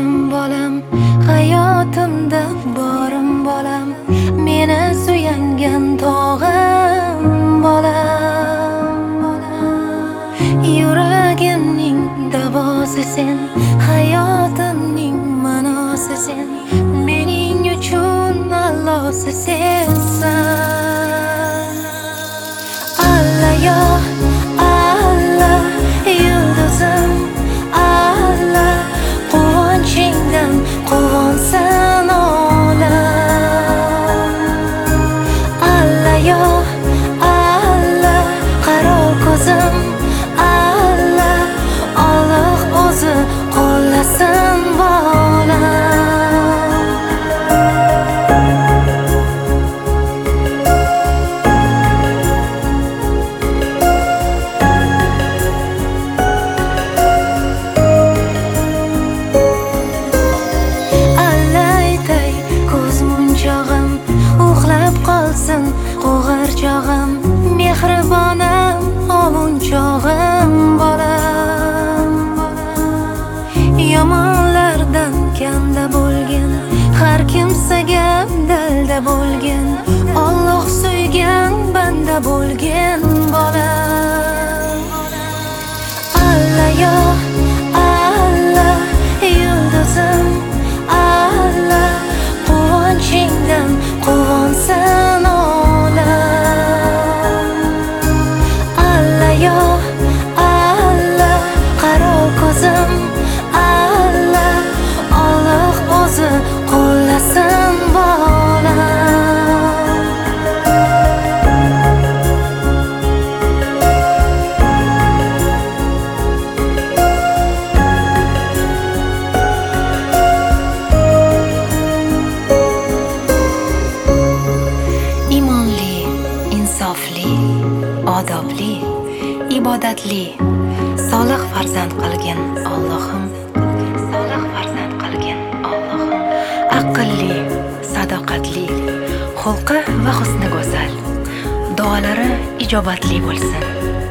jonim bolam, hayotimda borim bolam, meni suyangan tog'im bolam. Yuragimning davosi sen, hayotimning ma'nosi sen, mening uchun Allohsi sensan. Allah yo Allah, yulduzim Allah, quvonchingdan quvonsin olam. Allah yo Allah, qaro ko'zim Allah, Alloh o'zi qo'llasin bolam. Qo'g'irchog'im, mehribonim, ovunchog'im bolam. Yomonlardan kanda bo'lgin, har kimsaga dalda bo'lgin, Alloh suygan banda bo'lgin bolam. Allah yo Allah, yulduzim Allah, quvonchingdan quvonsin olam. Allah yo Allah, qaro ko'zim Allah, Alloh o'zi qo'llasin bolam. Imonli, insofli, odobli, ibodatli, solih farzand qilgin Allohim, solih farzand qilgin Allohim. Aqlli, sadoqatli, xulqi va husni go'zal, duolari ijobatli bo'lsin.